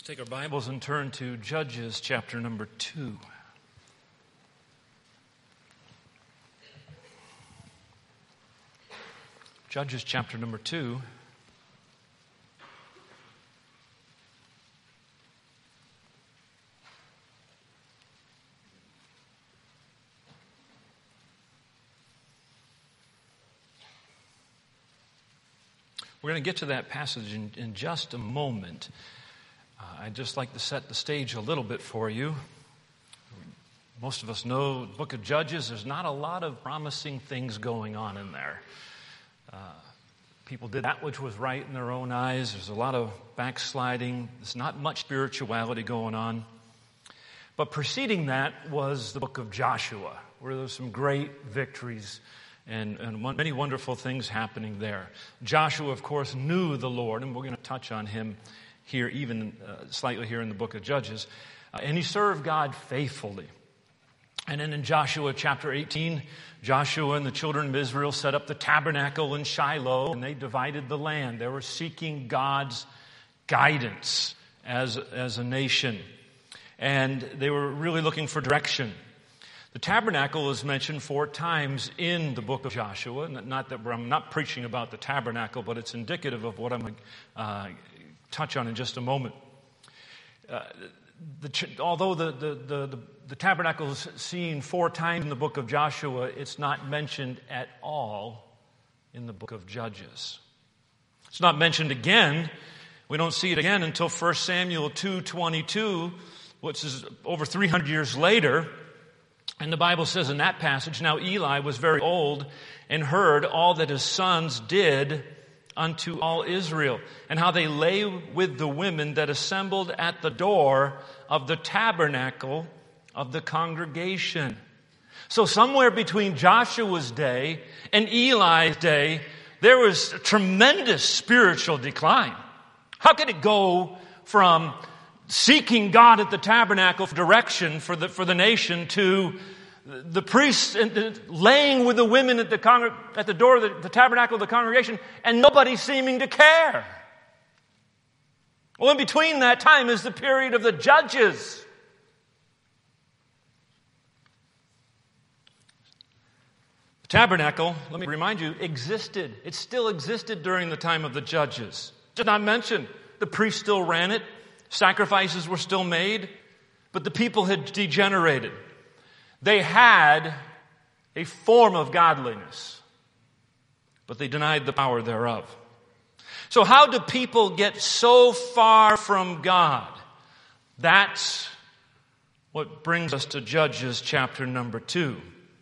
Take our Bibles and turn to Judges chapter number 2. Judges chapter number 2. We're going to get to that passage in just a moment. I'd just like to set the stage a little bit for you. Most of us know the book of Judges. There's not a lot of promising things going on in there. People did that which was right in their own eyes. There's a lot of backsliding. There's not much spirituality going on. But preceding that was the book of Joshua, where there's some great victories and many wonderful things happening there. Joshua, of course, knew the Lord, and we're going to touch on him here, even slightly here in the book of Judges. And he served God faithfully. And then in Joshua chapter 18, Joshua and the children of Israel set up the tabernacle in Shiloh, and they divided the land. They were seeking God's guidance as a nation. And they were really looking for direction. The tabernacle is mentioned 4 times in the book of Joshua. Not that I'm not preaching about the tabernacle, but it's indicative of what I'm going to touch on in just a moment. Although the tabernacle is seen 4 times in the book of Joshua, it's not mentioned at all in the book of Judges. It's not mentioned again. We don't see it again until 1 Samuel 2:22, which is over 300 years later. And the Bible says in that passage, "Now Eli was very old and heard all that his sons did unto all Israel, and how they lay with the women that assembled at the door of the tabernacle of the congregation." So somewhere between Joshua's day and Eli's day, there was a tremendous spiritual decline. How could it go from seeking God at the tabernacle for direction for the nation to the priests laying with the women at the door of the tabernacle of the congregation and nobody seeming to care? Well, in between that time is the period of the Judges. The tabernacle, let me remind you, existed. It still existed during the time of the Judges. Just not mentioned. The priests still ran it. Sacrifices were still made, but the people had degenerated. They had a form of godliness, but they denied the power thereof. So how do people get so far from God? That's what brings us to Judges chapter number 2.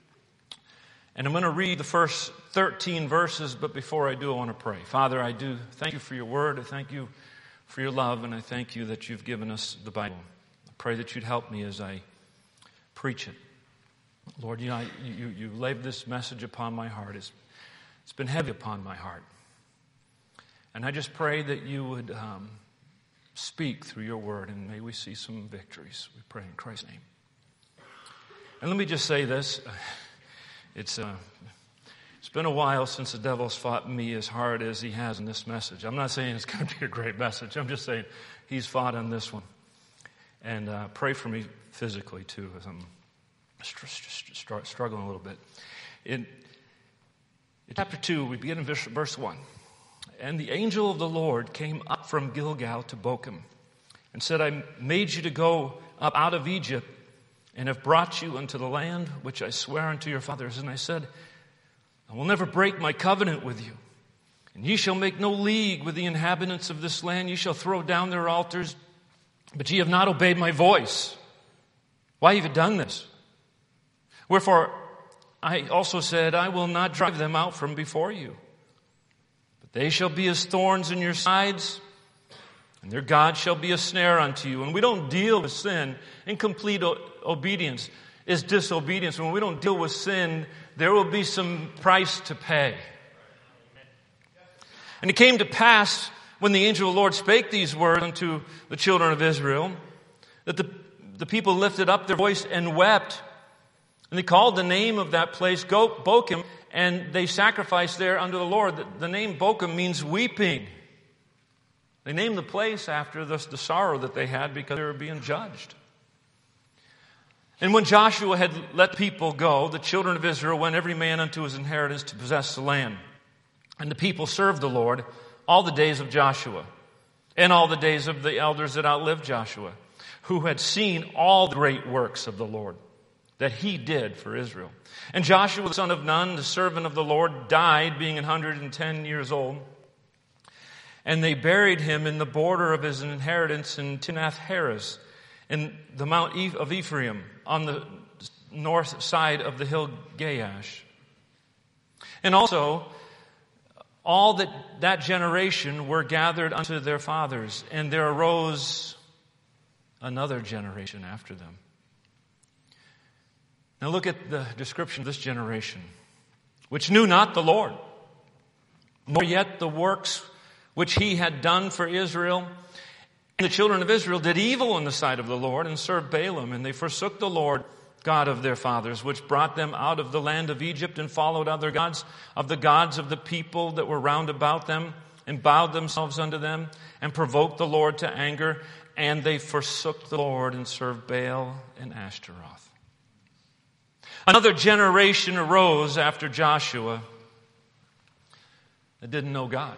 And I'm going to read the first 13 verses, but before I do, I want to pray. Father, I do thank you for your word. I thank you for your love, and I thank you that you've given us the Bible. I pray that you'd help me as I preach it. Lord, you laid this message upon my heart. It's been heavy upon my heart. And I just pray that you would speak through your word, and may we see some victories. We pray in Christ's name. And let me just say this. It's been a while since the devil's fought me as hard as he has in this message. I'm not saying it's going to be a great message. I'm just saying he's fought on this one. And pray for me physically, too, as I'm struggling a little bit. In chapter 2, we begin in verse 1. "And the angel of the Lord came up from Gilgal to Bochim, and said, I made you to go up out of Egypt, and have brought you unto the land which I swear unto your fathers. And I said, I will never break my covenant with you. And ye shall make no league with the inhabitants of this land. Ye shall throw down their altars, but ye have not obeyed my voice. Why have you done this? Wherefore I also said, I will not drive them out from before you. But they shall be as thorns in your sides, and their God shall be a snare unto you." And we don't deal with sin. Incomplete obedience is disobedience. When we don't deal with sin, there will be some price to pay. "And it came to pass, when the angel of the Lord spake these words unto the children of Israel, that the people lifted up their voice and wept. And they called the name of that place Bochim, and they sacrificed there unto the Lord." The name Bochim means weeping. They named the place after the sorrow that they had because they were being judged. And when Joshua had let people go, the children of Israel went every man unto his inheritance to possess the land. And the people served the Lord all the days of Joshua, and all the days of the elders that outlived Joshua, who had seen all the great works of the Lord that he did for Israel. And Joshua the son of Nun, the servant of the Lord, died, being 110 years old. And they buried him in the border of his inheritance in Timnath-Heres, in the Mount of Ephraim, on the north side of the hill Gaash. And also, all that generation were gathered unto their fathers, and there arose another generation after them. Now look at the description of this generation, which knew not the Lord, nor yet the works which he had done for Israel. And the children of Israel did evil in the sight of the Lord and served Balaam, and they forsook the Lord God of their fathers, which brought them out of the land of Egypt, and followed other gods of the people that were round about them, and bowed themselves unto them, and provoked the Lord to anger, and they forsook the Lord and served Baal and Ashtaroth. Another generation arose after Joshua that didn't know God.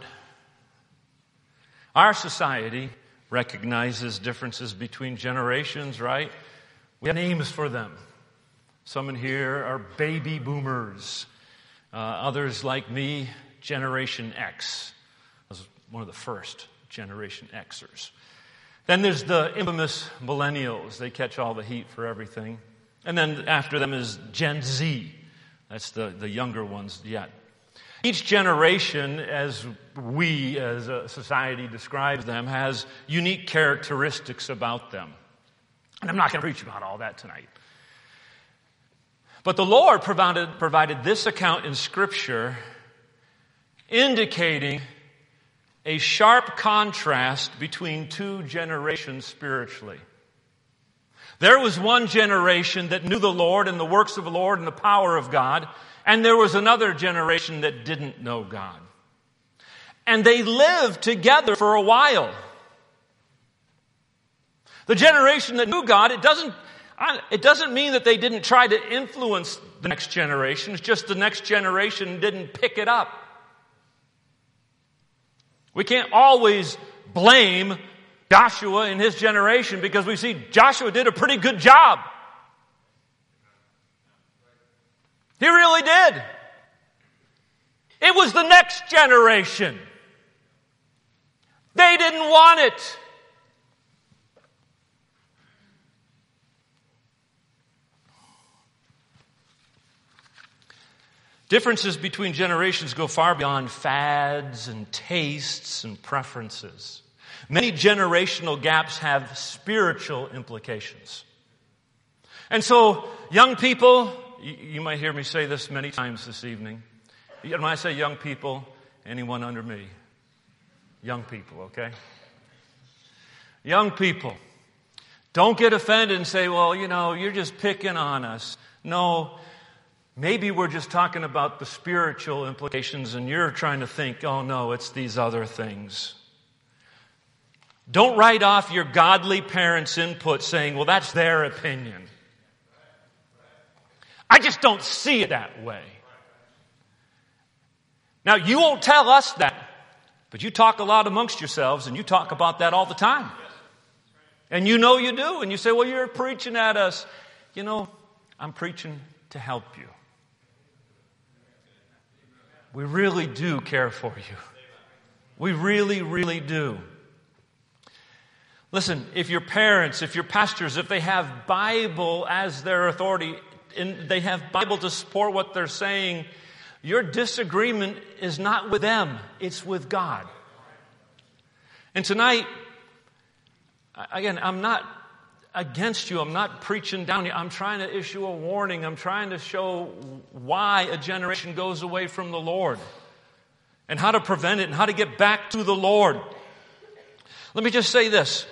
Our society recognizes differences between generations, right? We have names for them. Some in here are baby boomers. Others, like me, Generation X. I was one of the first Generation Xers. Then there's the infamous millennials. They catch all the heat for everything. And then after them is Gen Z. That's the younger ones yet. Each generation, as we as a society describes them, has unique characteristics about them. And I'm not going to preach about all that tonight. But the Lord provided this account in Scripture indicating a sharp contrast between two generations spiritually. There was one generation that knew the Lord and the works of the Lord and the power of God, and there was another generation that didn't know God. And they lived together for a while. The generation that knew God, it doesn't mean that they didn't try to influence the next generation. It's just the next generation didn't pick it up. We can't always blame Joshua and his generation because we see Joshua did a pretty good job. He really did. It was the next generation. They didn't want it. Differences between generations go far beyond fads and tastes and preferences. Many generational gaps have spiritual implications. And so, young people, you might hear me say this many times this evening. When I say young people, anyone under me? Young people, okay? Young people, don't get offended and say, well, you're just picking on us. No, maybe we're just talking about the spiritual implications and you're trying to think, oh no, it's these other things. Don't write off your godly parents' input saying, well, that's their opinion. I just don't see it that way. Now, you won't tell us that, but you talk a lot amongst yourselves and you talk about that all the time. And you know you do. And you say, well, you're preaching at us. I'm preaching to help you. We really do care for you. We really, really do. Listen, if your parents, if your pastors, if they have Bible as their authority, and they have Bible to support what they're saying, your disagreement is not with them, it's with God. And tonight, again, I'm not against you. I'm not preaching down you. I'm trying to issue a warning. I'm trying to show why a generation goes away from the Lord and how to prevent it and how to get back to the Lord. Let me just say this.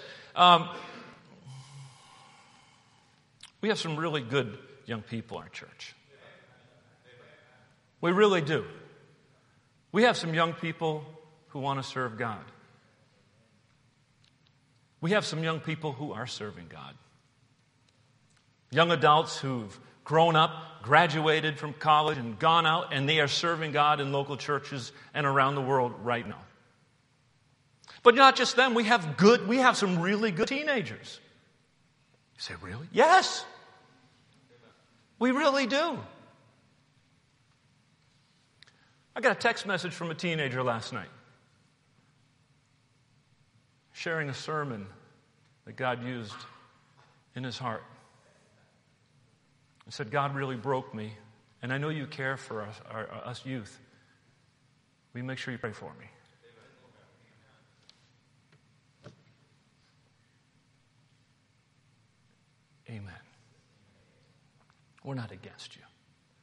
We have some really good young people in our church. We really do. We have some young people who want to serve God. We have some young people who are serving God. Young adults who've grown up, graduated from college, and gone out, and they are serving God in local churches and around the world right now. But not just them, we have some really good teenagers. You say, really? Yes. We really do. I got a text message from a teenager last night, sharing a sermon that God used in his heart. He said, God really broke me, and I know you care for us youth. Will you make sure you pray for me? Amen. We're not against you.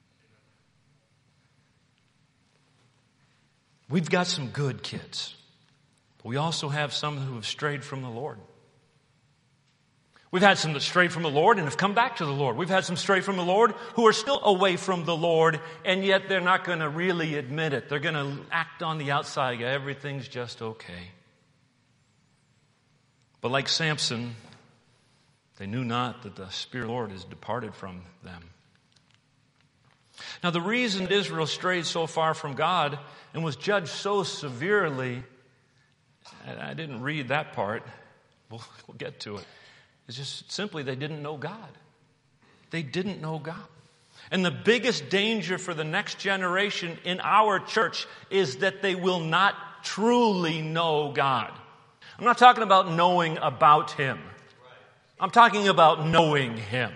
We've got some good kids, but we also have some who have strayed from the Lord. We've had some that strayed from the Lord and have come back to the Lord. We've had some stray from the Lord who are still away from the Lord, and yet they're not going to really admit it. They're going to act on the outside. Everything's just okay. But like Samson, they knew not that the Spirit of the Lord is departed from them. Now, the reason Israel strayed so far from God and was judged so severely, I didn't read that part. We'll get to it. It's just simply they didn't know God. They didn't know God. And the biggest danger for the next generation in our church is that they will not truly know God. I'm not talking about knowing about Him. I'm talking about knowing Him.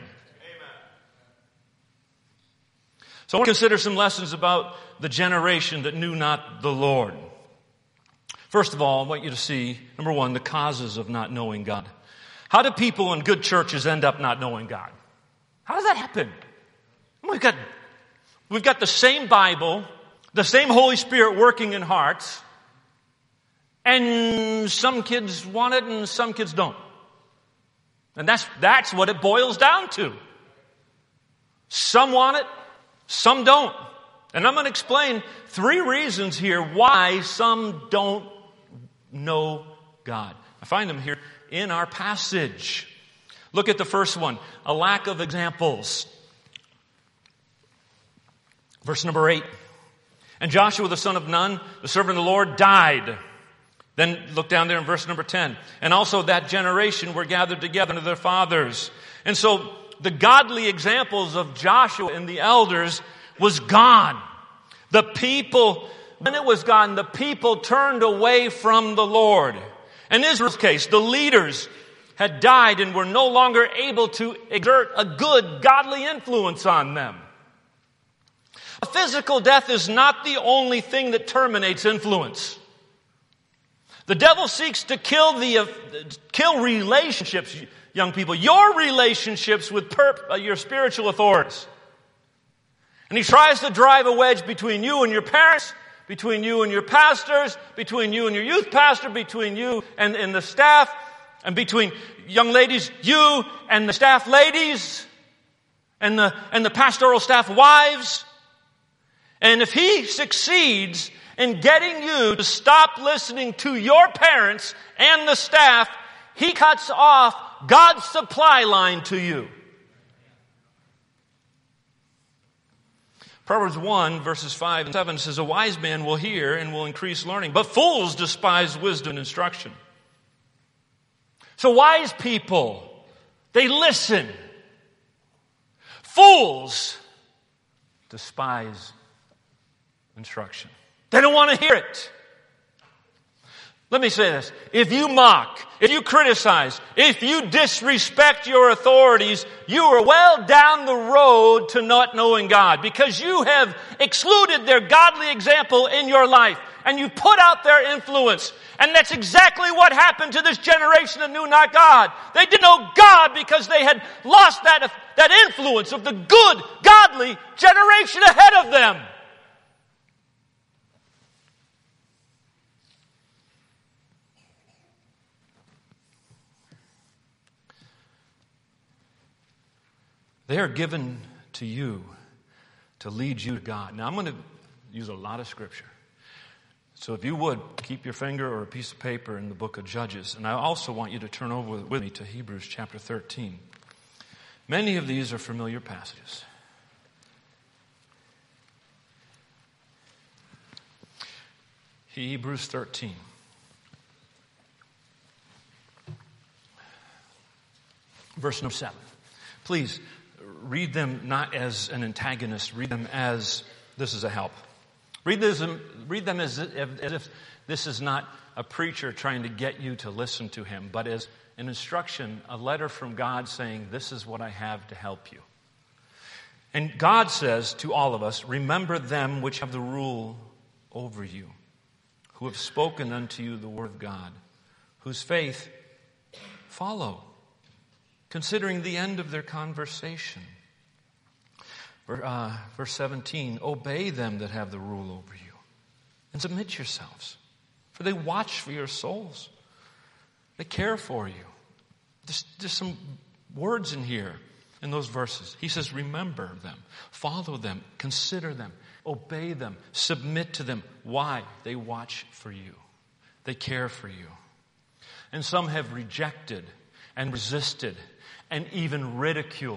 So I want to consider some lessons about the generation that knew not the Lord. First of all, I want you to see, number one, the causes of not knowing God. How do people in good churches end up not knowing God? How does that happen? We've got the same Bible, the same Holy Spirit working in hearts, and some kids want it and some kids don't. And that's what it boils down to. Some want it, some don't. And I'm going to explain 3 reasons here why some don't know God. I find them here in our passage. Look at the first one, a lack of examples. Verse number 8. And Joshua the son of Nun, the servant of the Lord, died. Then look down there in verse number 10. And also that generation were gathered together unto their fathers. And so the godly examples of Joshua and the elders was gone. The people, when it was gone, the people turned away from the Lord. In Israel's case, the leaders had died and were no longer able to exert a good, godly influence on them. A physical death is not the only thing that terminates influence. The devil seeks to kill relationships, young people, your relationships with your spiritual authorities. And he tries to drive a wedge between you and your parents, between you and your pastors, between you and your youth pastor, between you and the staff, and between young ladies, you and the staff ladies, and the pastoral staff wives. And if he succeeds in getting you to stop listening to your parents and the staff, he cuts off God's supply line to you. Proverbs 1, verses 5 and 7 says, a wise man will hear and will increase learning, but fools despise wisdom and instruction. So wise people, they listen. Fools despise instruction. They don't want to hear it. Let me say this. If you mock, if you criticize, if you disrespect your authorities, you are well down the road to not knowing God, because you have excluded their godly example in your life and you put out their influence. And that's exactly what happened to this generation that knew not God. They didn't know God because they had lost that influence of the good, godly generation ahead of them. They are given to you to lead you to God. Now, I'm going to use a lot of scripture. So if you would, keep your finger or a piece of paper in the book of Judges. And I also want you to turn over with me to Hebrews chapter 13. Many of these are familiar passages. Hebrews 13. Verse number 7. Please read them not as an antagonist. Read them as this is a help. Read them as if this is not a preacher trying to get you to listen to him, but as an instruction, a letter from God saying, this is what I have to help you. And God says to all of us, remember them which have the rule over you, who have spoken unto you the word of God, whose faith follow, considering the end of their conversation. Verse 17, obey them that have the rule over you, and submit yourselves, for they watch for your souls. They care for you. There's some words in here, in those verses. He says, remember them, follow them, consider them, obey them, submit to them. Why? They watch for you. They care for you. And some have rejected and resisted and even ridiculed.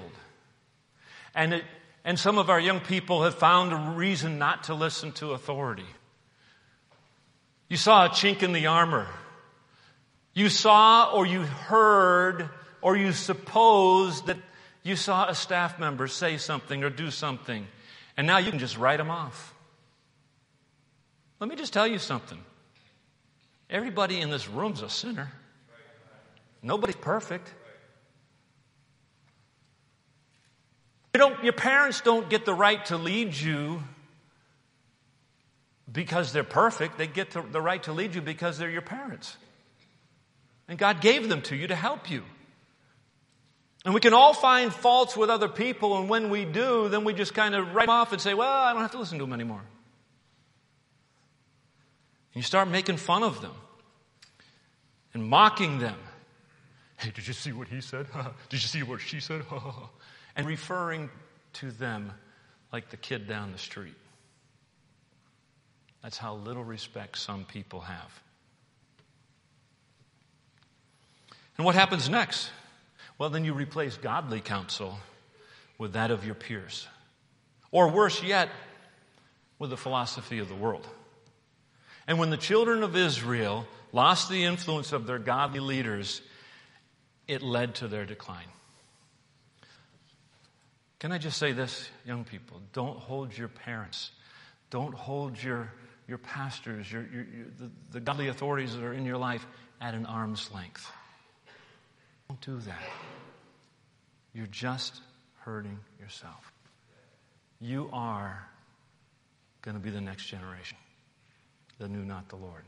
And some of our young people have found a reason not to listen to authority. You saw a chink in the armor. You saw or you heard or you supposed that you saw a staff member say something or do something. And now you can just write them off. Let me just tell you something. Everybody in this room's a sinner. Nobody's perfect. Your parents don't get the right to lead you because they're perfect. They get the right to lead you because they're your parents. And God gave them to you to help you. And we can all find faults with other people, and when we do, then we just kind of write them off and say, well, I don't have to listen to them anymore. And you start making fun of them and mocking them. Hey, did you see what he said? Did you see what she said? And referring to them like the kid down the street. That's how little respect some people have. And what happens next? Well, then you replace godly counsel with that of your peers. Or worse yet, with the philosophy of the world. And when the children of Israel lost the influence of their godly leaders, it led to their decline. Can I just say this, young people? Don't hold your parents. Don't hold your pastors, the godly authorities that are in your life at an arm's length. Don't do that. You're just hurting yourself. You are going to be the next generation that knew not the Lord.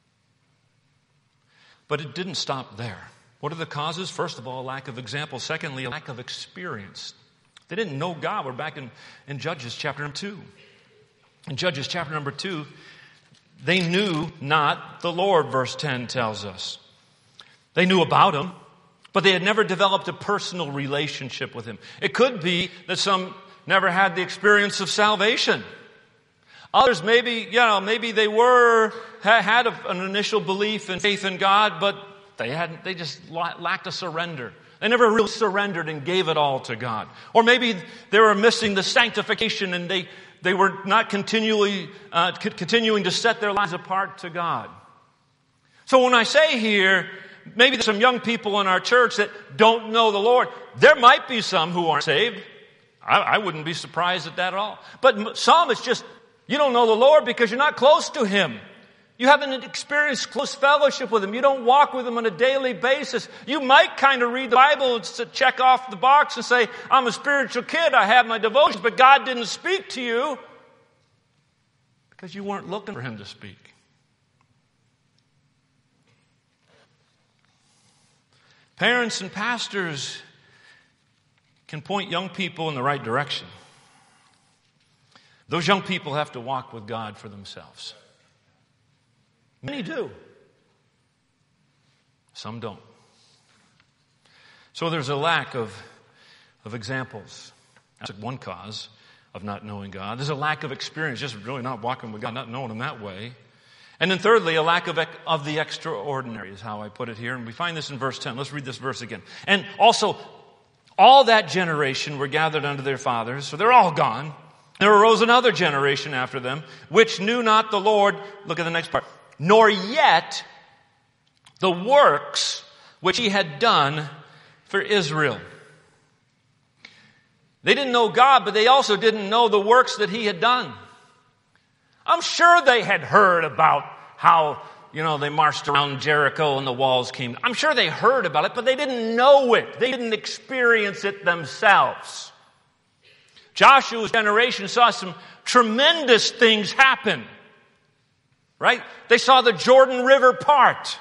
But it didn't stop there. What are the causes? First of all, a lack of example. Secondly, a lack of experience. They didn't know God. We're back in Judges chapter number 2. In Judges chapter number 2, they knew not the Lord, verse 10 tells us. They knew about Him, but they had never developed a personal relationship with Him. It could be that some never had the experience of salvation. Others maybe they had an initial belief and faith in God, but they just lacked a surrender. They never really surrendered and gave it all to God. Or maybe they were missing the sanctification and they were not continuing to set their lives apart to God. So when I say here, maybe there's some young people in our church that don't know the Lord. There might be some who aren't saved. I wouldn't be surprised at that at all. But some, it's just, you don't know the Lord because you're not close to Him. You haven't experienced close fellowship with Him. You don't walk with Him on a daily basis. You might kind of read the Bible to check off the box and say, I'm a spiritual kid, I have my devotions, but God didn't speak to you because you weren't looking for Him to speak. Parents and pastors can point young people in the right direction. Those young people have to walk with God for themselves. Many do. Some don't. So there's a lack of examples. That's one cause of not knowing God. There's a lack of experience, just really not walking with God, not knowing Him that way. And then thirdly, a lack of the extraordinary is how I put it here. And we find this in verse 10. Let's read this verse again. And also, all that generation were gathered unto their fathers, so they're all gone. There arose another generation after them, which knew not the Lord. Look at the next part. Nor yet the works which he had done for Israel. They didn't know God, but they also didn't know the works that he had done. I'm sure they had heard about how, they marched around Jericho and the walls came. I'm sure they heard about it, but they didn't know it. They didn't experience it themselves. Joshua's generation saw some tremendous things happen. Right? They saw the Jordan River part.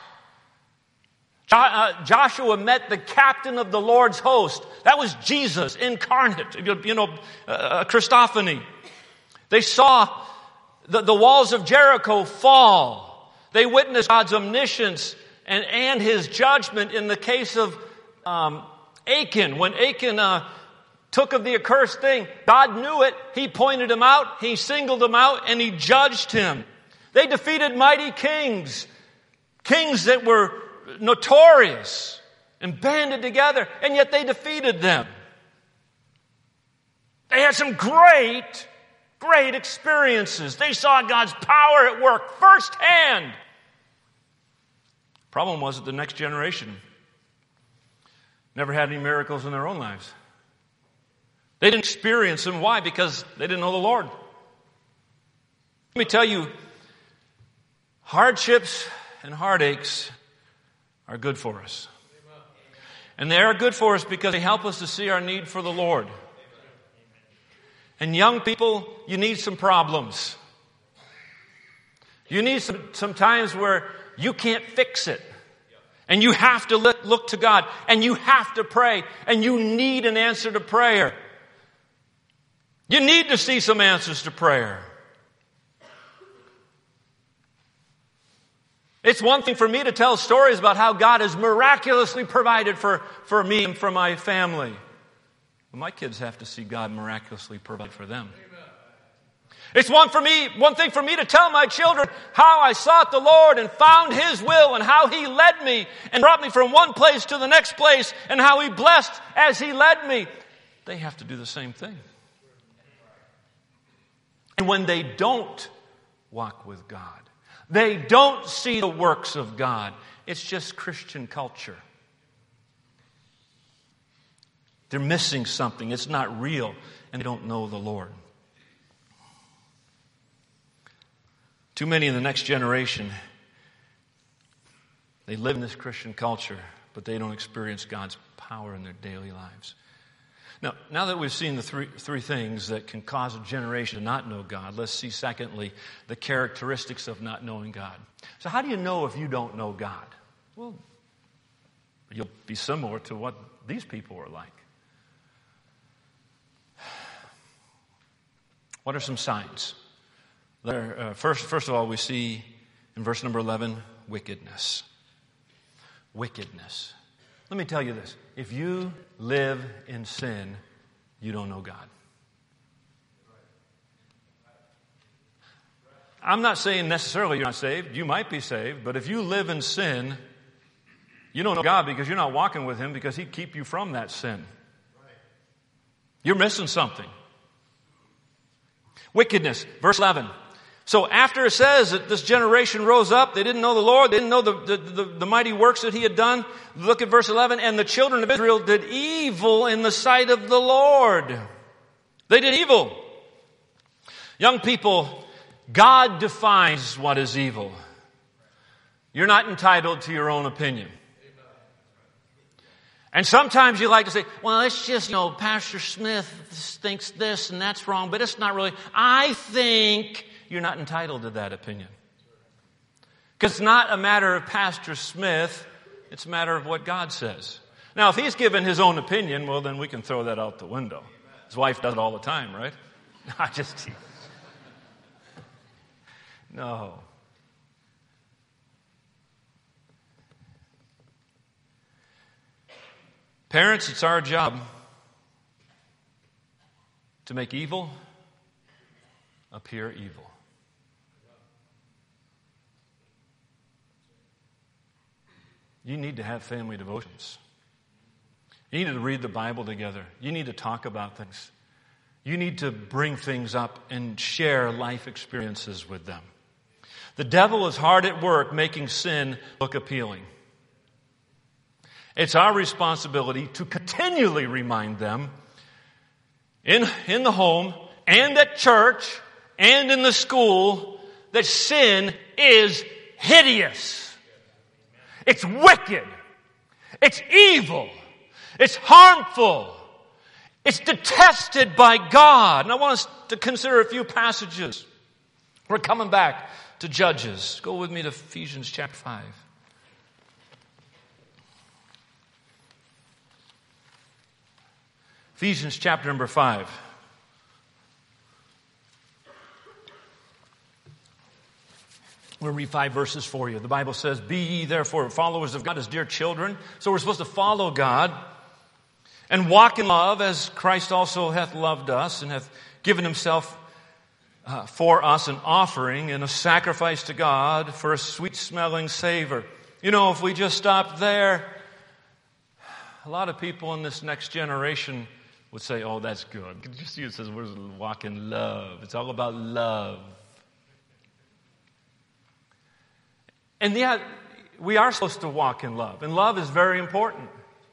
Joshua met the captain of the Lord's host. That was Jesus incarnate, Christophany. They saw the walls of Jericho fall. They witnessed God's omniscience and his judgment in the case of Achan. When Achan took of the accursed thing, God knew it. He pointed him out. He singled him out and he judged him. They defeated mighty kings that were notorious and banded together, and yet they defeated them. They had some great experiences. They saw God's power at work firsthand. Problem was that the next generation never had any miracles in their own lives. They didn't experience them. Why? Because they didn't know the Lord. Let me tell you, hardships and heartaches are good for us. And they are good for us because they help us to see our need for the Lord. And young people, you need some problems. You need some times where you can't fix it. And you have to look to God. And you have to pray. And you need an answer to prayer. You need to see some answers to prayer. It's one thing for me to tell stories about how God has miraculously provided for me and for my family. But my kids have to see God miraculously provide for them. It's one thing for me to tell my children how I sought the Lord and found His will and how He led me and brought me from one place to the next place and how He blessed as He led me. They have to do the same thing. And when they don't walk with God, they don't see the works of God, it's just Christian culture. They're missing something. It's not real, and they don't know the Lord. Too many in the next generation, they live in this Christian culture, but they don't experience God's power in their daily lives. Now that we've seen the three things that can cause a generation to not know God, let's see, secondly, the characteristics of not knowing God. So how do you know if you don't know God? Well, you'll be similar to what these people were like. What are some signs? First of all, we see in verse number 11, wickedness. Wickedness. Let me tell you this. If you live in sin, you don't know God. I'm not saying necessarily you're not saved. You might be saved. But if you live in sin, you don't know God because you're not walking with Him because He'd keep you from that sin. You're missing something. Wickedness. Verse 11. So after it says that this generation rose up, they didn't know the Lord, they didn't know the mighty works that He had done. Look at verse 11. And the children of Israel did evil in the sight of the Lord. They did evil. Young people, God defines what is evil. You're not entitled to your own opinion. And sometimes you like to say, well, it's just, Pastor Smith thinks this and that's wrong, but it's not really. I think. You're not entitled to that opinion. Because it's not a matter of Pastor Smith, it's a matter of what God says. Now, if he's given his own opinion, well, then we can throw that out the window. His wife does it all the time, right? No. Parents, it's our job to make evil appear evil. You need to have family devotions. You need to read the Bible together. You need to talk about things. You need to bring things up and share life experiences with them. The devil is hard at work making sin look appealing. It's our responsibility to continually remind them in the home and at church and in the school that sin is hideous. It's wicked. It's evil. It's harmful. It's detested by God. And I want us to consider a few passages. We're coming back to Judges. Go with me to Ephesians chapter 5. Ephesians chapter number 5. We'll read 5 verses for you. The Bible says, "Be ye therefore followers of God as dear children." So we're supposed to follow God and walk in love as Christ also hath loved us and hath given himself for us an offering and a sacrifice to God for a sweet-smelling savor. You know, if we just stopped there, a lot of people in this next generation would say, "Oh, that's good." Did you see it says we're to walk in love? It's all about love. And yet, we are supposed to walk in love. And love is very important.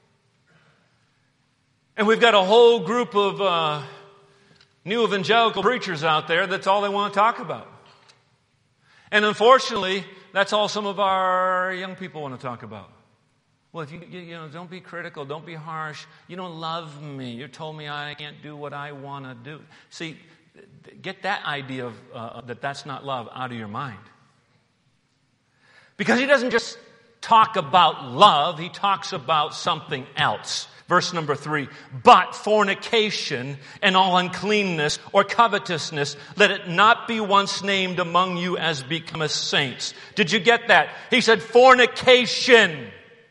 And we've got a whole group of new evangelical preachers out there that's all they want to talk about. And unfortunately, that's all some of our young people want to talk about. Well, if you know, don't be critical, don't be harsh. You don't love me. You told me I can't do what I want to do. See, get that idea of that's not love out of your mind. Because he doesn't just talk about love, he talks about something else. Verse number 3, "But fornication and all uncleanness or covetousness, let it not be once named among you as becometh saints." Did you get that? He said fornication.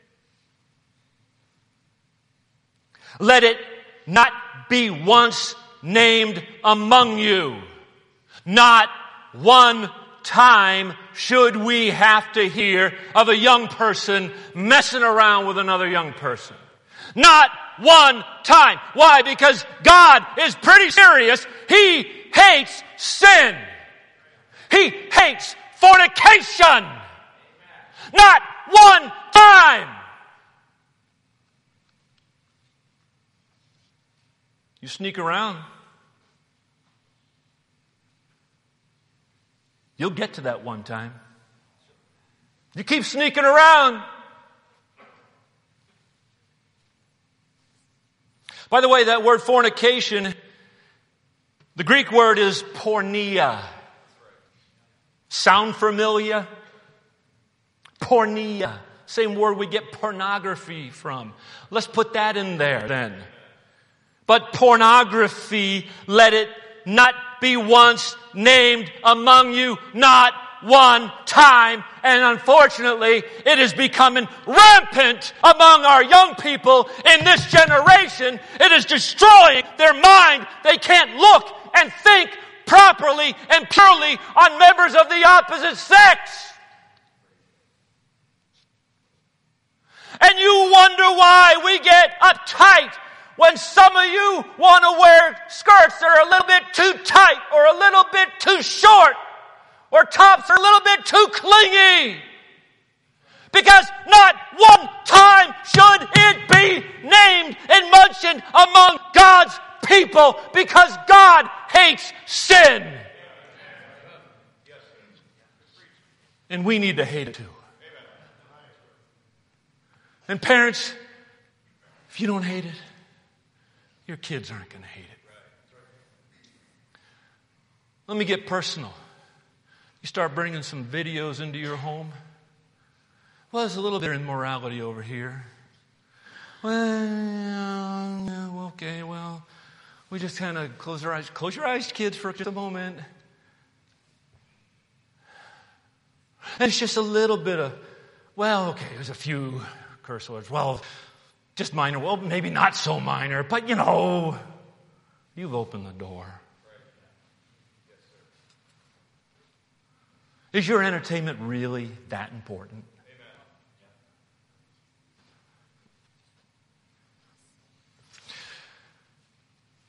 Let it not be once named among you. Not one time should we have to hear of a young person messing around with another young person. Not one time. Why? Because God is pretty serious. He hates sin. He hates fornication. Not one time. You sneak around, you'll get to that one time. You keep sneaking around. By the way, that word fornication, the Greek word is porneia. Sound familiar? Porneia. Same word we get pornography from. Let's put that in there then. But pornography, let it not be once named among you, not one time. And unfortunately, it is becoming rampant among our young people in this generation. It is destroying their mind. They can't look and think properly and purely on members of the opposite sex. And you wonder why we get uptight when some of you want to wear skirts that are a little bit too tight or a little bit too short, or tops are a little bit too clingy. Because not one time should it be named and mentioned among God's people, because God hates sin. And we need to hate it too. And parents, if you don't hate it, your kids aren't going to hate it. Let me get personal. You start bringing some videos into your home. Well, there's a little bit of immorality over here. Well, okay, well, we just kind of close our eyes. Close your eyes, kids, for just a moment. And it's just a little bit of, well, okay, there's a few curse words. Well, just minor. Well, maybe not so minor, but you know, you've opened the door. Is your entertainment really that important?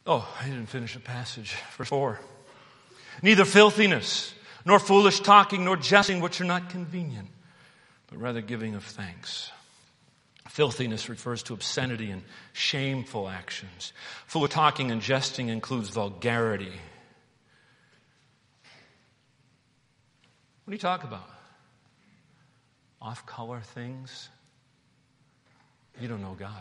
Oh, I didn't finish the passage. Verse 4. Neither filthiness, nor foolish talking, nor jesting, which are not convenient, but rather giving of thanks. Filthiness refers to obscenity and shameful actions. Foolish talking and jesting includes vulgarity. What do you talk about? Off-color things? You don't know God.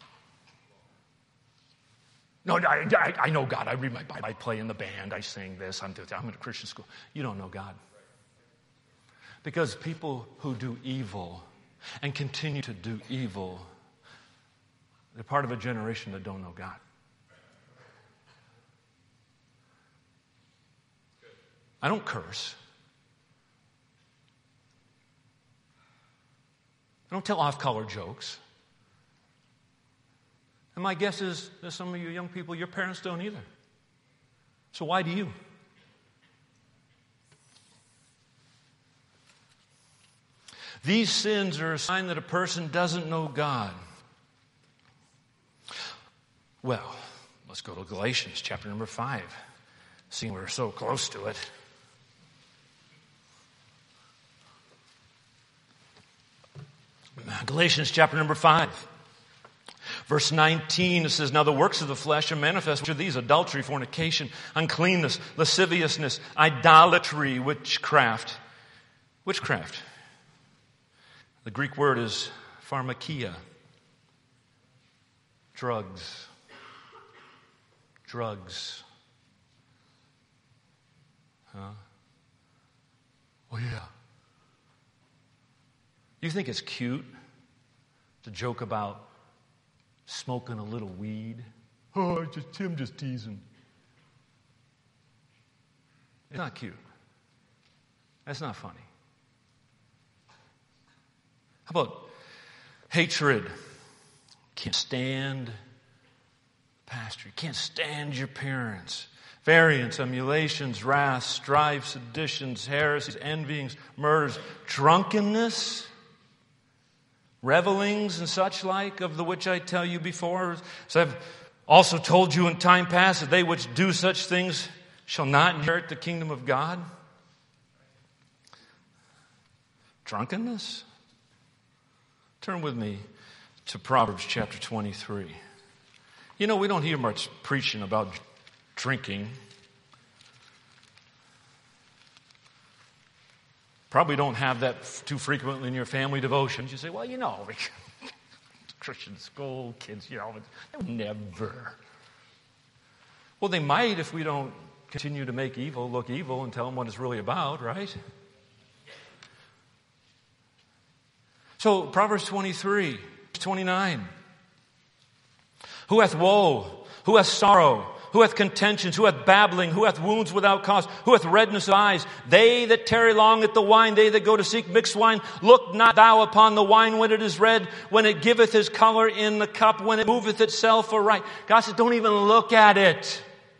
No, I know God. I read my Bible. I play in the band. I sing this. I'm in a Christian school. You don't know God. Because people who do evil and continue to do evil, they're part of a generation that don't know God. I don't curse. I don't tell off-color jokes. And my guess is that some of you young people, your parents don't either. So why do you? These sins are a sign that a person doesn't know God. Well, let's go to Galatians chapter number 5. Seeing we're so close to it. Galatians chapter number 5. Verse 19, it says, Now the works of the flesh are manifest, which are these: adultery, fornication, uncleanness, lasciviousness, idolatry, witchcraft. Witchcraft. The Greek word is pharmakia. Drugs. Drugs. Huh? Oh, yeah. You think it's cute to joke about smoking a little weed? Oh, I'm just teasing. It's not cute. That's not funny. How about hatred? Can't stand the pastor. You can't stand your parents. Variance, emulations, wrath, strife, seditions, heresies, envyings, murders, drunkenness, revelings, and such like, of the which I tell you before. So I've also told you in time past that they which do such things shall not inherit the kingdom of God. Drunkenness? Turn with me to Proverbs chapter 23. You know, we don't hear much preaching about drinking. Probably don't have that too frequently in your family devotions. You say, well, you know, Christian school, kids, you know, never. Well, they might if we don't continue to make evil look evil and tell them what it's really about, right? So, Proverbs 23, 29. Who hath woe? Who hath sorrow? Who hath contentions? Who hath babbling? Who hath wounds without cause? Who hath redness of eyes? They that tarry long at the wine, they that go to seek mixed wine. Look not thou upon the wine when it is red, when it giveth his color in the cup, when it moveth itself aright. God says, don't even look at it.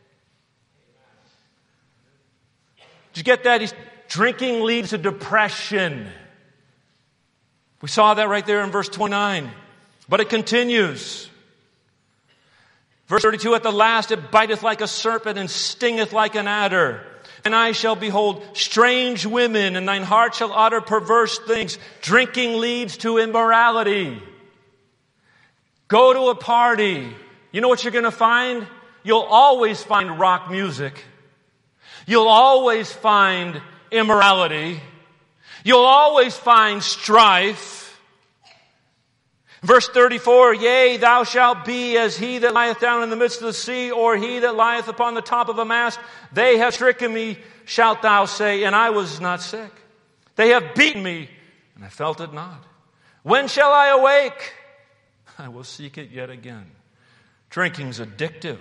Did you get that? Drinking leads to depression. We saw that right there in verse 29. But it continues. Verse 32, at the last it biteth like a serpent and stingeth like an adder. And I shall behold strange women, and thine heart shall utter perverse things. Drinking leads to immorality. Go to a party. You know what you're going to find? You'll always find rock music. You'll always find immorality. You'll always find strife. Verse 34, yea, thou shalt be as he that lieth down in the midst of the sea, or he that lieth upon the top of a mast. They have stricken me, shalt thou say, and I was not sick. They have beaten me, and I felt it not. When shall I awake? I will seek it yet again. Drinking's addictive.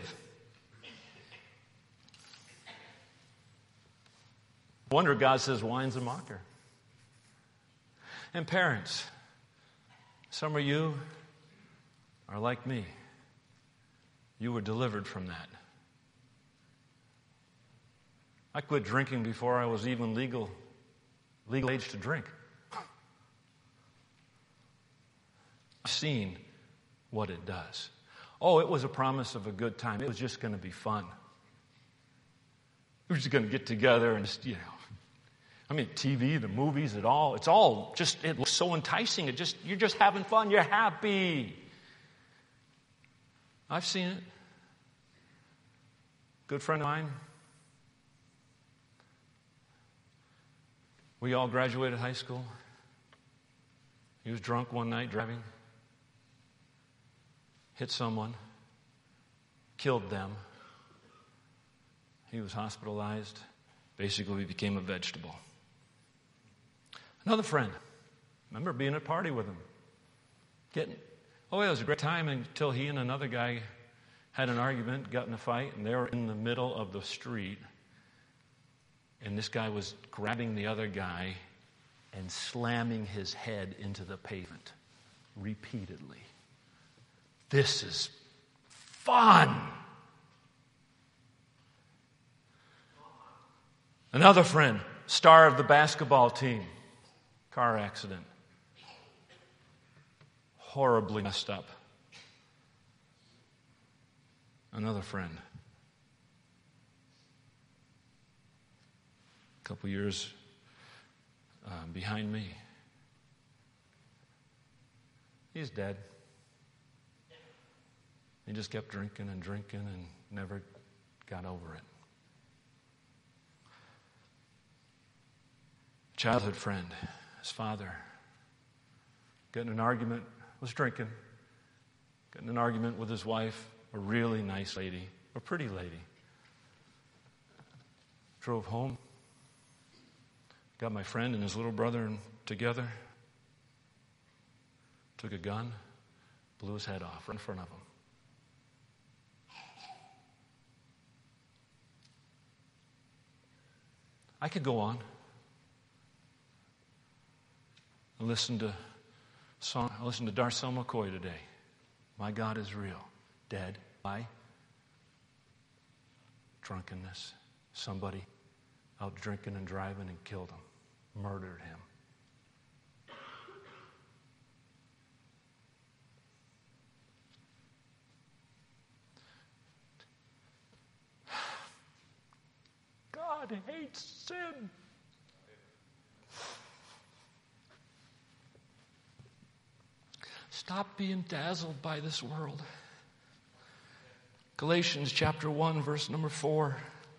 No wonder God says wine's a mocker. And parents, some of you are like me. You were delivered from that. I quit drinking before I was even legal age to drink. I've seen what it does. Oh, it was a promise of a good time. It was just going to be fun. We're just going to get together and just, TV, the movies, it looks so enticing. You're just having fun. You're happy. I've seen it. Good friend of mine. We all graduated high school. He was drunk one night driving. Hit someone. Killed them. He was hospitalized. Basically, he became a vegetable. Another friend. I remember being at a party with him. It was a great time until he and another guy had an argument, got in a fight, and they were in the middle of the street. And this guy was grabbing the other guy and slamming his head into the pavement repeatedly. This is fun. Another friend, star of the basketball team, car accident. Horribly messed up. Another friend. A couple years behind me. He's dead. He just kept drinking and never got over it. Childhood friend, his father, got in an argument, was drinking, got in an argument with his wife, a really nice lady, a pretty lady. Drove home, got my friend and his little brother together, took a gun, blew his head off right in front of him. I could go on. I listened to Darcel McCoy today. My God is real. Dead by drunkenness. Somebody out drinking and driving and killed him. Murdered him. God hates sin. Stop being dazzled by this world. Galatians chapter 1, verse number 4.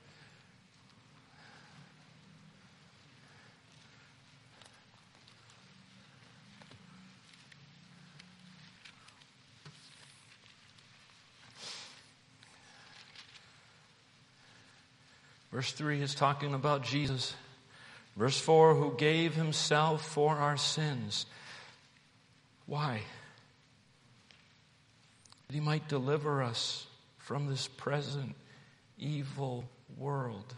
Verse 3 is talking about Jesus. Verse 4, who gave himself for our sins. Why? That he might deliver us from this present evil world.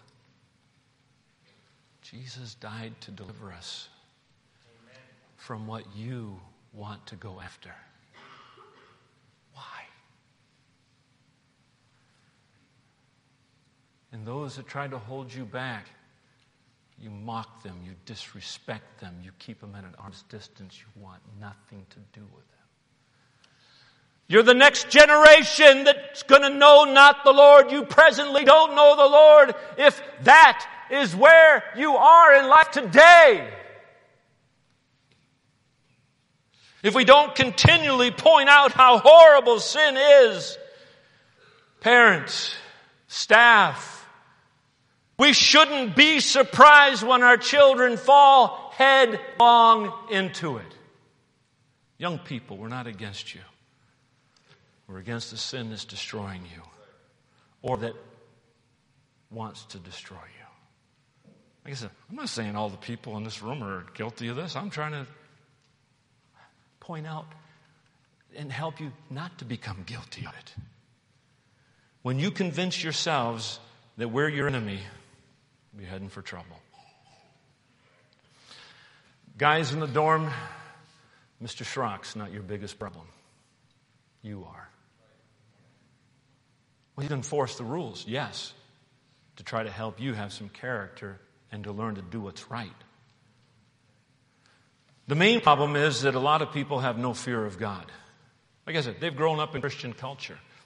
Jesus died to deliver us from what you want to go after. Why? And those that try to hold you back, you mock them, you disrespect them, you keep them at an arm's distance. You want nothing to do with them. You're the next generation that's going to know not the Lord. You presently don't know the Lord if that is where you are in life today. If we don't continually point out how horrible sin is, parents, staff, we shouldn't be surprised when our children fall headlong into it. Young people, we're not against you. We're against the sin that's destroying you or that wants to destroy you. Like I said, I'm not saying all the people in this room are guilty of this. I'm trying to point out and help you not to become guilty of it. When you convince yourselves that we're your enemy, you'll be heading for trouble. Guys in the dorm, Mr. Schrock's not your biggest problem. You are. Well, he didn't enforce the rules, yes, to try to help you have some character and to learn to do what's right. The main problem is that a lot of people have no fear of God. Like I said, they've grown up in Christian culture.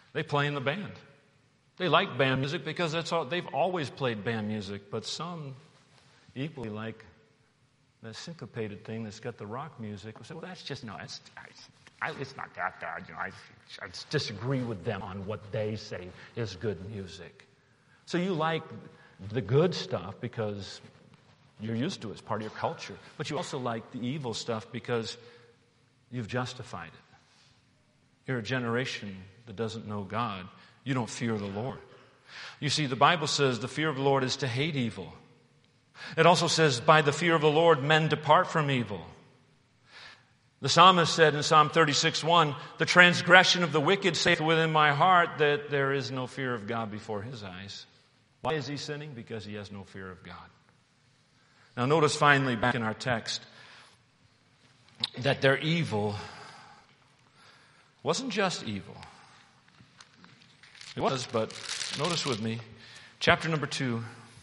They play in the band. They like band music because that's all, they've always played band music, but some equally like that syncopated thing that's got the rock music. We say, well, that's just, no, it's not that bad. I disagree with them on what they say is good music. So you like the good stuff because you're used to it. It's part of your culture. But you also like the evil stuff because you've justified it. You're a generation that doesn't know God. You don't fear the Lord. You see, the Bible says the fear of the Lord is to hate evil. It also says, by the fear of the Lord, men depart from evil. The psalmist said in Psalm 36:1, the transgression of the wicked saith within my heart that there is no fear of God before his eyes. Why is he sinning? Because he has no fear of God. Now notice finally back in our text that their evil wasn't just evil. It was, but notice with me, chapter number 2,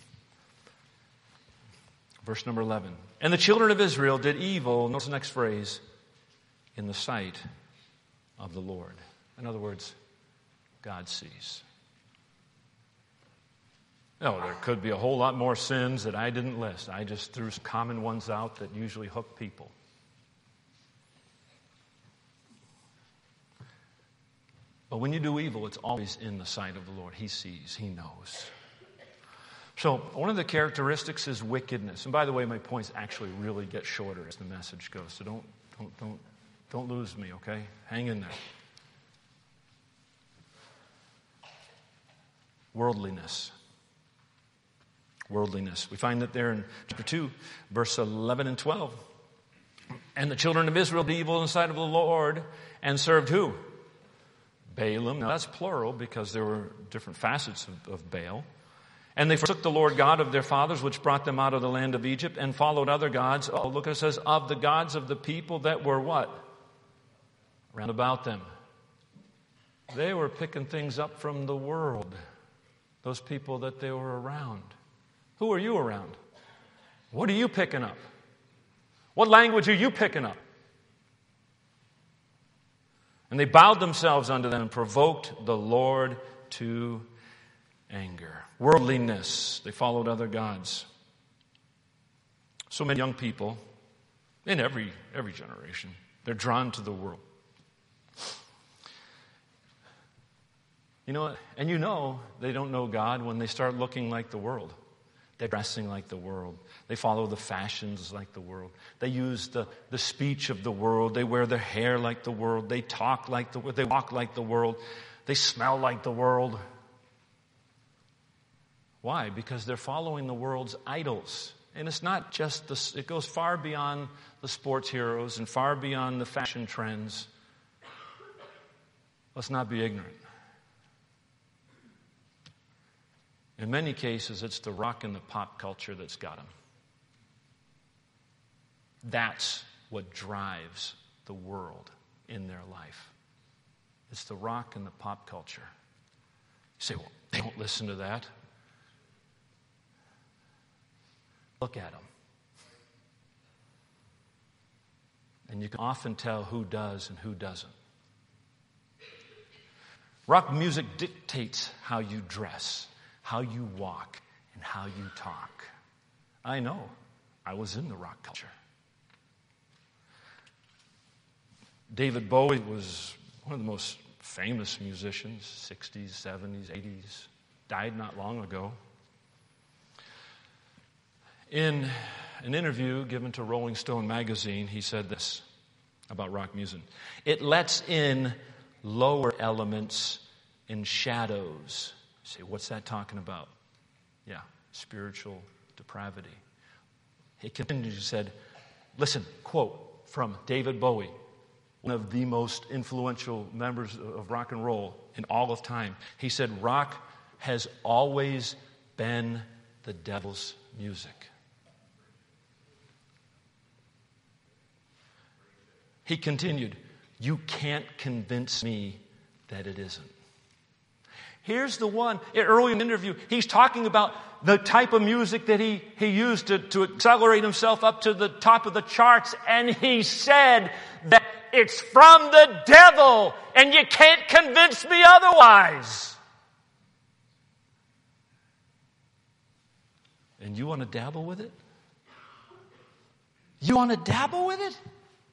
verse number 11. And the children of Israel did evil, notice the next phrase, in the sight of the Lord. In other words, God sees. No, there could be a whole lot more sins that I didn't list. I just threw some common ones out that usually hook people. But when you do evil, it's always in the sight of the Lord. He sees, He knows. So one of the characteristics is wickedness. And by the way, my points actually really get shorter as the message goes. So don't lose me, okay? Hang in there. Worldliness. Worldliness. We find that there in chapter 2, verse 11 and 12. And the children of Israel did evil in the sight of the Lord and served who? Balaam. Now that's plural because there were different facets of Baal. And they forsook the Lord God of their fathers, which brought them out of the land of Egypt, and followed other gods. Oh, look, it says, of the gods of the people that were what? Round about them. They were picking things up from the world. Those people that they were around. Who are you around? What are you picking up? What language are you picking up? And they bowed themselves unto them and provoked the Lord to anger. Worldliness. They followed other gods. So many young people in every generation, they're drawn to the world. You know, and you know they don't know God when they start looking like the world. They're dressing like the world. They follow the fashions like the world. They use the speech of the world. They wear their hair like the world. They talk like the world. They walk like the world. They smell like the world. Why? Because they're following the world's idols. And it's not just this, it goes far beyond the sports heroes and far beyond the fashion trends. Let's not be ignorant. In many cases, it's the rock and the pop culture that's got them. That's what drives the world in their life. It's the rock and the pop culture. You say, well, they don't listen to that. Look at them. And you can often tell who does and who doesn't. Rock music dictates how you dress, how you walk, and how you talk. I know. I was in the rock culture. David Bowie was one of the most famous musicians, 60s, 70s, 80s. Died not long ago. In an interview given to Rolling Stone magazine, he said this about rock music. It lets in lower elements and shadows. You say, what's that talking about? Yeah, spiritual depravity. He continued, he said, listen, quote from David Bowie, one of the most influential members of rock and roll in all of time. He said, rock has always been the devil's music. He continued, you can't convince me that it isn't. Here's the one, early in the interview, he's talking about the type of music that he used to accelerate himself up to the top of the charts, and he said that it's from the devil, and you can't convince me otherwise. And you want to dabble with it? You want to dabble with it?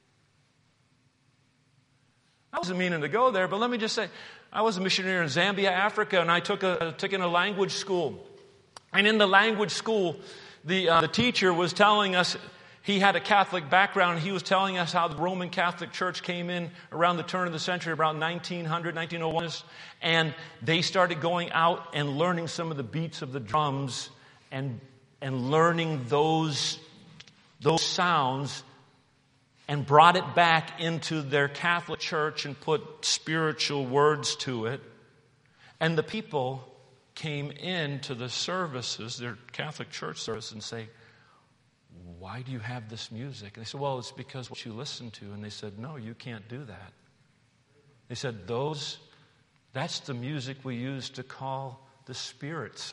I wasn't meaning to go there, but let me just say, I was a missionary in Zambia, Africa, and I took in a language school. And in the language school, the teacher was telling us, he had a Catholic background, and he was telling us how the Roman Catholic Church came in around the turn of the century, around 1900, 1901, and they started going out and learning some of the beats of the drums and learning those sounds, and brought it back into their Catholic Church and put spiritual words to it. And the people came into the services, their Catholic Church service, and say, why do you have this music? And they said, well, it's because what you listen to. And they said, no, you can't do that. They said, that's the music we use to call the spirits.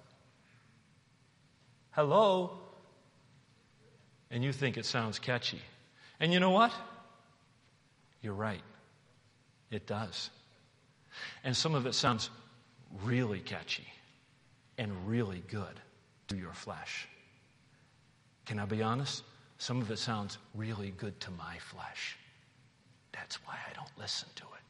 Hello? And you think it sounds catchy. And you know what? You're right. It does. And some of it sounds really catchy and really good to your flesh. Can I be honest? Some of it sounds really good to my flesh. That's why I don't listen to it.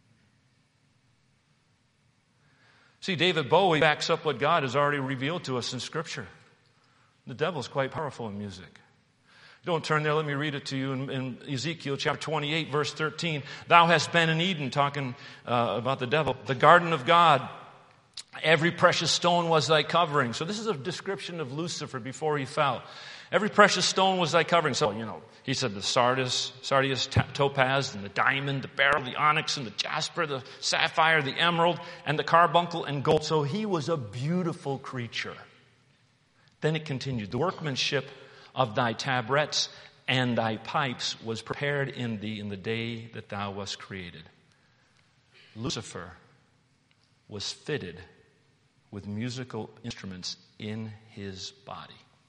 See, David Bowie backs up what God has already revealed to us in Scripture. The devil's quite powerful in music. Don't turn there. Let me read it to you in Ezekiel chapter 28, verse 13. Thou hast been in Eden, talking about the devil, the garden of God. Every precious stone was thy covering. So this is a description of Lucifer before he fell. Every precious stone was thy covering. So, he said the sardius, topaz, and the diamond, the beryl, the onyx, and the jasper, the sapphire, the emerald, and the carbuncle, and gold. So he was a beautiful creature. Then it continued. The workmanship of thy tabrets and thy pipes was prepared in thee in the day that thou wast created. Lucifer was fitted with musical instruments in his body.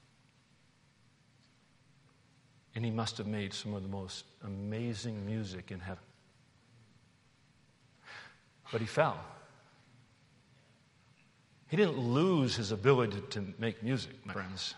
And he must have made some of the most amazing music in heaven. But he fell. He didn't lose his ability to make music, my friends.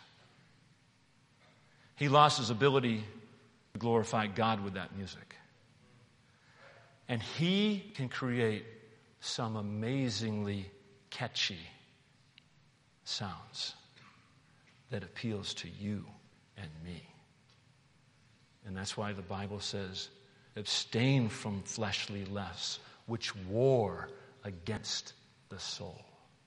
He lost his ability to glorify God with that music. And he can create some amazingly catchy sounds that appeals to you and me. And that's why the Bible says, abstain from fleshly lusts, which war against the soul.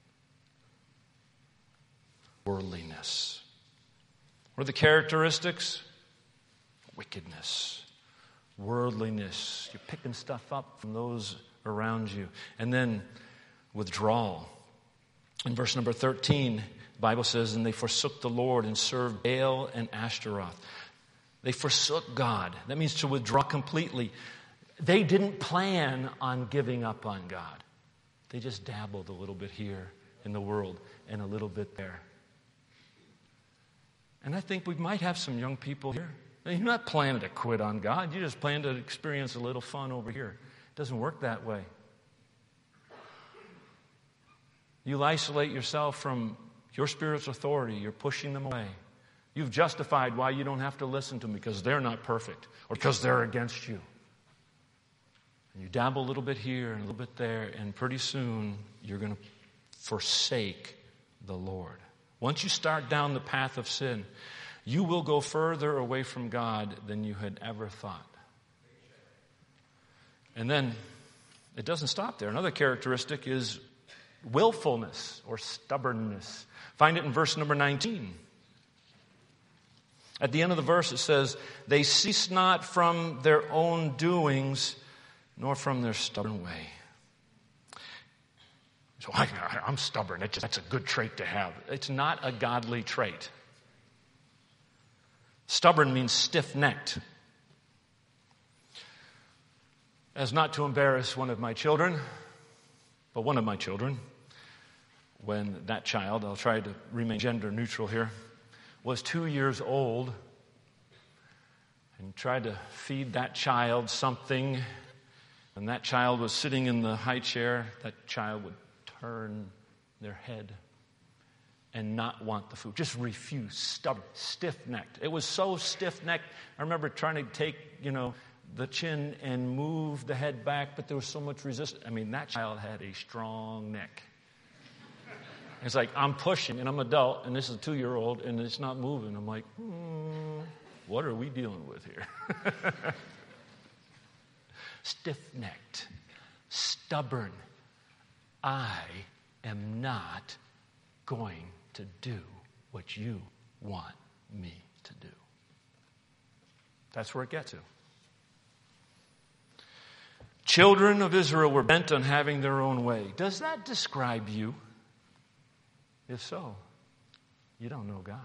Worldliness. What are the characteristics? Wickedness, worldliness. You're picking stuff up from those around you. And then withdrawal. In verse number 13, the Bible says, and they forsook the Lord and served Baal and Ashtaroth. They forsook God. That means to withdraw completely. They didn't plan on giving up on God. They just dabbled a little bit here in the world and a little bit there. And I think we might have some young people here. You're not planning to quit on God. You just plan to experience a little fun over here. It doesn't work that way. You isolate yourself from your spiritual authority. You're pushing them away. You've justified why you don't have to listen to them because they're not perfect or because they're against you. And you dabble a little bit here and a little bit there, and pretty soon you're going to forsake the Lord. Once you start down the path of sin, you will go further away from God than you had ever thought. And then it doesn't stop there. Another characteristic is willfulness or stubbornness. Find it in verse number 19. At the end of the verse it says, they cease not from their own doings, nor from their stubborn way. So I'm stubborn. That's a good trait to have. It's not a godly trait. Stubborn means stiff-necked. As not to embarrass one of my children, but one of my children, when that child, I'll try to remain gender neutral here, was 2 years old, and tried to feed that child something, and that child was sitting in the high chair, that child would turn their head and not want the food. Just refuse, stubborn, stiff-necked. It was so stiff-necked. I remember trying to take, the chin and move the head back, but there was so much resistance. I mean, that child had a strong neck. It's like, I'm pushing, and I'm an adult, and this is a 2-year-old, and it's not moving. I'm like, what are we dealing with here? Stiff-necked, stubborn. I am not going to do what you want me to do. That's where it gets to. Children of Israel were bent on having their own way. Does that describe you? If so, you don't know God.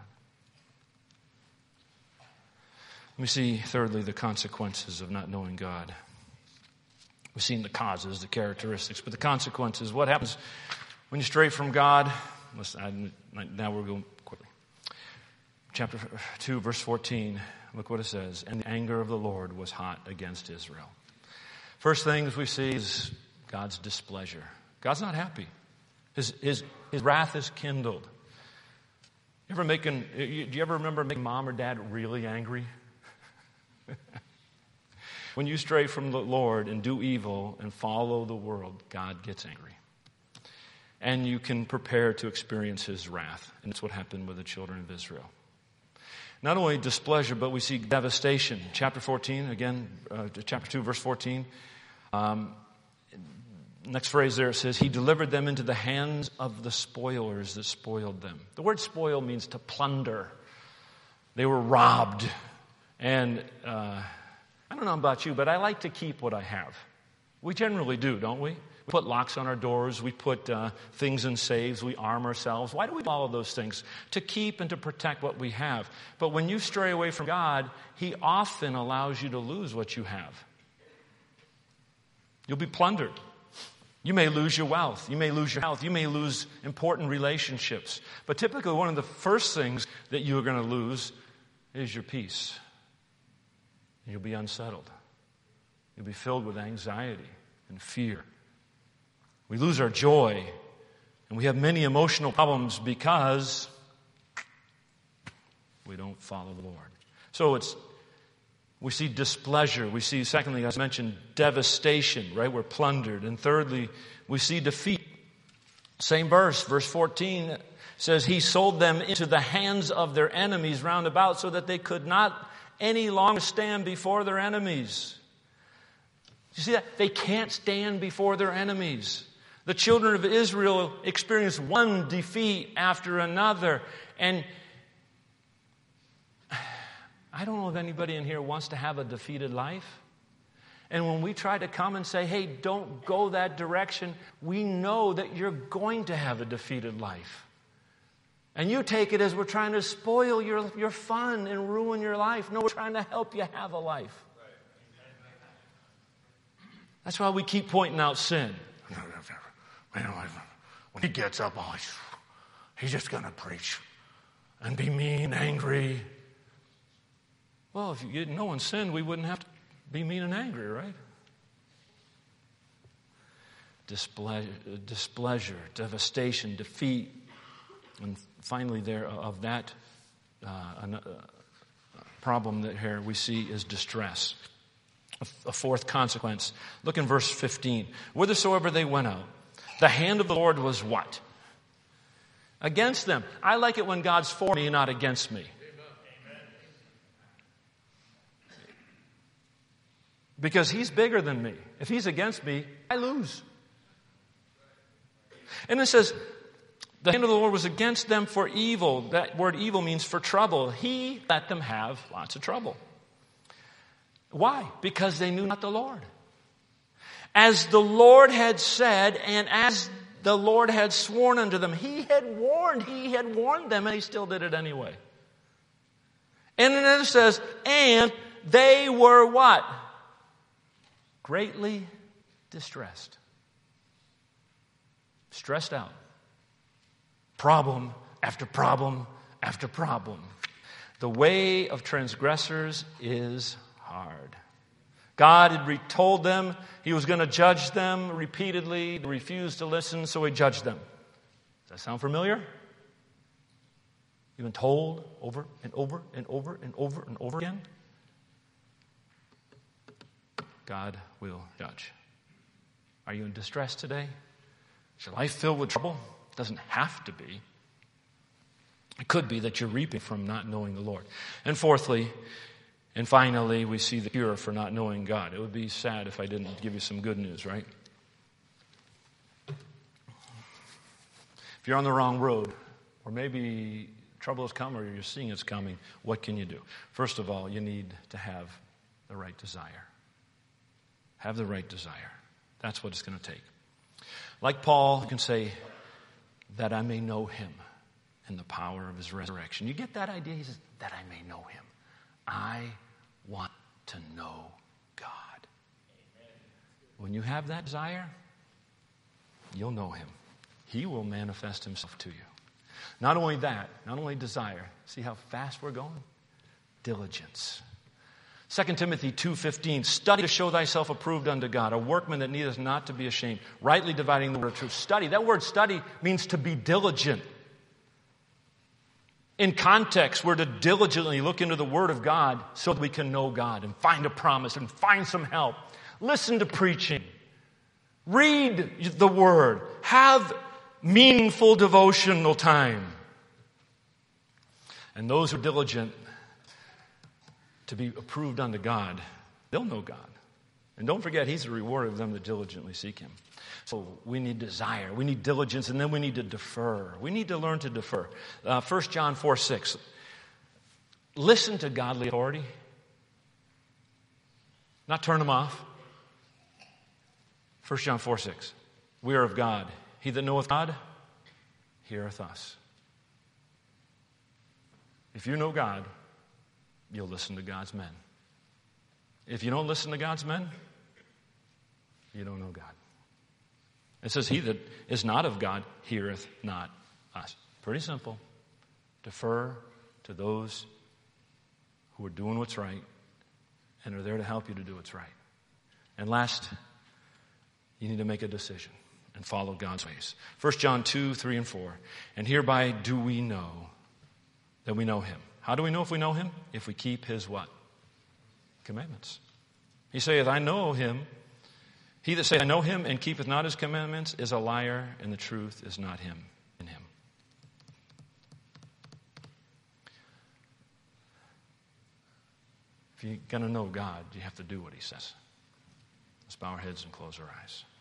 Let me see, thirdly, the consequences of not knowing God. We've seen the causes, the characteristics, but the consequences. What happens when you stray from God? Now we're going quickly. Chapter 2, verse 14. Look what it says. And the anger of the Lord was hot against Israel. First things we see is God's displeasure. God's not happy. His wrath is kindled. Do you ever remember making mom or dad really angry? When you stray from the Lord and do evil and follow the world, God gets angry. And you can prepare to experience His wrath. And that's what happened with the children of Israel. Not only displeasure, but we see devastation. Chapter 14, again, chapter 2, verse 14. Next phrase there, it says, He delivered them into the hands of the spoilers that spoiled them. The word spoil means to plunder. They were robbed. And I don't know about you, but I like to keep what I have. We generally do, don't we? We put locks on our doors. We put things in safes. We arm ourselves. Why do we do all of those things? To keep and to protect what we have. But when you stray away from God, He often allows you to lose what you have. You'll be plundered. You may lose your wealth. You may lose your health. You may lose important relationships. But typically one of the first things that you're going to lose is your peace. You'll be unsettled. You'll be filled with anxiety and fear. We lose our joy, and we have many emotional problems because we don't follow the Lord. So we see displeasure. We see, secondly, as I mentioned, devastation, right? We're plundered. And thirdly, we see defeat. Same verse 14 says, He sold them into the hands of their enemies round about so that they could not any longer stand before their enemies. You see that? They can't stand before their enemies. The children of Israel experienced one defeat after another. And I don't know if anybody in here wants to have a defeated life. And when we try to come and say, hey, don't go that direction, we know that you're going to have a defeated life. And you take it as we're trying to spoil your fun and ruin your life. No, we're trying to help you have a life. That's why we keep pointing out sin. When he gets up, he's just going to preach and be mean, angry. Well, if you didn't know in sin, we wouldn't have to be mean and angry, right? Displeasure, devastation, defeat. And finally there of that problem that here we see is distress. A fourth consequence. Look in verse 15. Whithersoever they went out, the hand of the Lord was what? Against them. I like it when God's for me, not against me. Because He's bigger than me. If He's against me, I lose. And it says, the hand of the Lord was against them for evil. That word evil means for trouble. He let them have lots of trouble. Why? Because they knew not the Lord. As the Lord had said, and as the Lord had sworn unto them, He had warned them, and He still did it anyway. And then it says, and they were what? Greatly distressed. Stressed out. Problem after problem after problem. The way of transgressors is hard. God had told them he was going to judge them repeatedly. They refused to listen, so he judged them. Does that sound familiar? You've been told over and over and over and over and over again. God will judge. Are you in distress today? Is your life filled with trouble? It doesn't have to be. It could be that you're reaping from not knowing the Lord. And fourthly, and finally, we see the cure for not knowing God. It would be sad if I didn't give you some good news, right? If you're on the wrong road, or maybe trouble has come, or you're seeing it's coming, what can you do? First of all, you need to have the right desire. Have the right desire. That's what it's going to take. Like Paul, you can say, that I may know him and the power of his resurrection. You get that idea? He says, that I may know him. I want to know God. When you have that desire, you'll know him. He will manifest himself to you. Not only that, not only desire. See how fast we're going? Diligence. 2 Timothy 2:15, study to show thyself approved unto God, a workman that needeth not to be ashamed, rightly dividing the word of truth. Study. That word study means to be diligent. In context, we're to diligently look into the Word of God so that we can know God and find a promise and find some help. Listen to preaching. Read the Word. Have meaningful devotional time. And those who are diligent to be approved unto God, they'll know God. And don't forget, he's the rewarder of them that diligently seek him. So we need desire, we need diligence, and then we need to defer. We need to learn to defer. 1 John 4:6. Listen to godly authority. Not turn them off. 1 John 4:6. We are of God. He that knoweth God, heareth us. If you know God, you'll listen to God's men. If you don't listen to God's men, you don't know God. It says, he that is not of God heareth not us. Pretty simple. Defer to those who are doing what's right and are there to help you to do what's right. And last, you need to make a decision and follow God's ways. 1 John 2:3 and 4. And hereby do we know that we know him. How do we know if we know him? If we keep his what? Commandments. He saith, I know him. He that saith, I know him and keepeth not his commandments is a liar, and the truth is not him in him. If you're going to know God, you have to do what he says. Let's bow our heads and close our eyes.